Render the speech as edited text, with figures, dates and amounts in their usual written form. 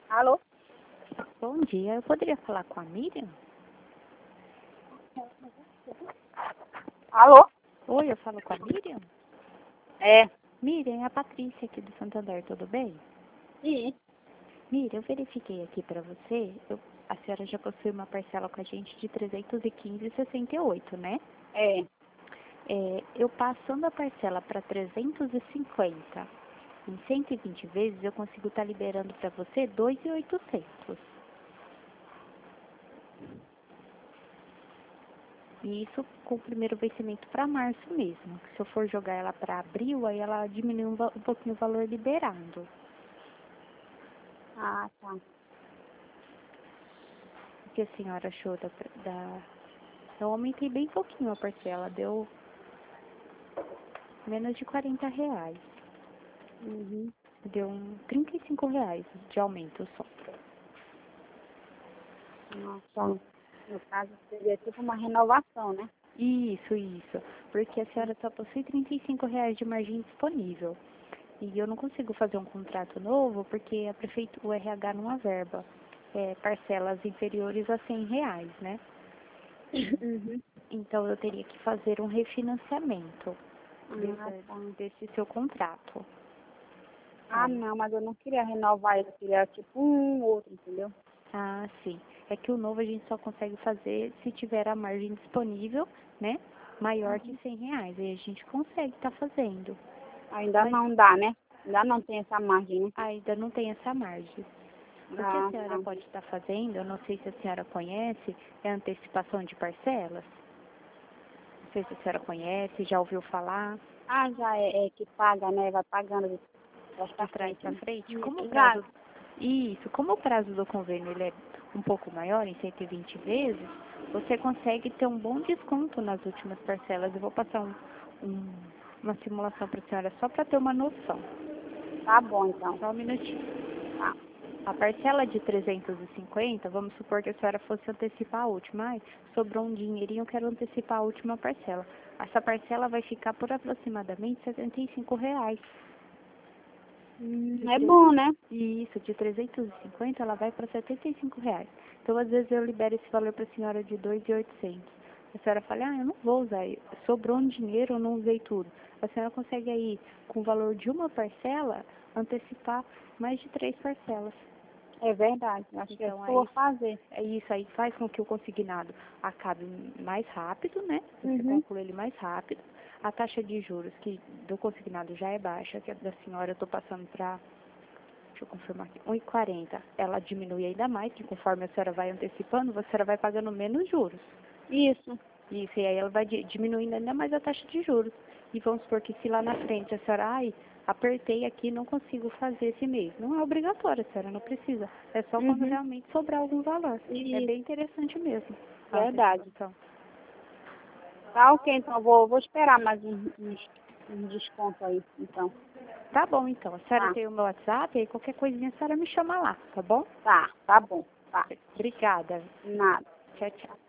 Alô? Bom dia, eu poderia falar com a Miriam? Alô? Oi, eu falo com a Miriam? É. Miriam, é a Patrícia aqui do Santander, tudo bem? Sim. Miriam, eu verifiquei aqui para você, a senhora já possui uma parcela com a gente de 315,68, né? É. Eu passando a parcela para 350 em 120 vezes, eu consigo estar liberando para você 2.800. E isso com o primeiro vencimento para março mesmo. Se eu for jogar ela para abril, aí ela diminui um pouquinho o valor liberado. Ah, tá. O que a senhora achou Eu aumentei bem pouquinho a parcela, deu menos de R$ 40. Uhum. Deu R$ 35 de aumento só. Nossa, no caso seria tipo uma renovação, né? Isso. Porque a senhora só possui R$ 35 de margem disponível. E eu não consigo fazer um contrato novo porque a prefeitura, o RH não averba parcelas inferiores a R$ 100, né? Uhum. Então eu teria que fazer um refinanciamento Tá. desse seu contrato. Ah, não, mas eu não queria renovar ele, eu queria tipo um outro, entendeu? Ah, sim. É que o novo a gente só consegue fazer se tiver a margem disponível, né? Maior que R$ 100. Aí a gente consegue estar fazendo. Ainda Mas não dá, né? Ainda não tem essa margem, né? ainda não tem essa margem. O que a Ah, senhora tá. pode estar fazendo, eu não sei se a senhora conhece, é antecipação de parcelas. Não sei se a senhora conhece, já ouviu falar, Ah, já é que paga, né? Vai pagando de trás pra de trás frente, para né? frente. Como o Já. prazo... Isso, como o prazo do convênio ele é um pouco maior, em 120 vezes, você consegue ter um bom desconto nas últimas parcelas. Eu vou passar uma simulação para a senhora só para ter uma noção. Tá bom, então. Só um minutinho. Tá. A parcela de 350, vamos supor que a senhora fosse antecipar a última. Ai, sobrou um dinheirinho, eu quero antecipar a última parcela. Essa parcela vai ficar por aproximadamente R$ 75. É bom, né? E isso, de 350, ela vai para R$ 75. Então, às vezes, eu libero esse valor para a senhora de 2.800. A senhora fala, eu não vou usar, sobrou um dinheiro, eu não usei tudo. A senhora consegue aí, com o valor de uma parcela, antecipar mais de 3 parcelas. É verdade. Acho que é isso Então, que eu vou fazer. isso aí faz com que o consignado acabe mais rápido, né? Você Uhum. conclui ele mais rápido. A taxa de juros que do consignado já é baixa, que a da senhora eu estou passando para, deixa eu confirmar aqui, 1,40. Ela diminui ainda mais, que conforme a senhora vai antecipando, a senhora vai pagando menos juros. Isso. Isso, e aí ela vai diminuindo ainda mais a taxa de juros. E vamos supor que se lá na frente a senhora, apertei aqui, não consigo fazer esse mês. Não é obrigatório, a senhora não precisa. É só quando Uhum. realmente sobrar algum valor. É Isso. bem interessante mesmo. Verdade. Antecipação. Tá ok, então vou esperar mais um desconto aí, então. Tá bom, então. A senhora Tá, tem o meu WhatsApp, aí qualquer coisinha a senhora me chama lá, tá bom? tá bom, tá. Obrigada. Nada. Tchau, tchau.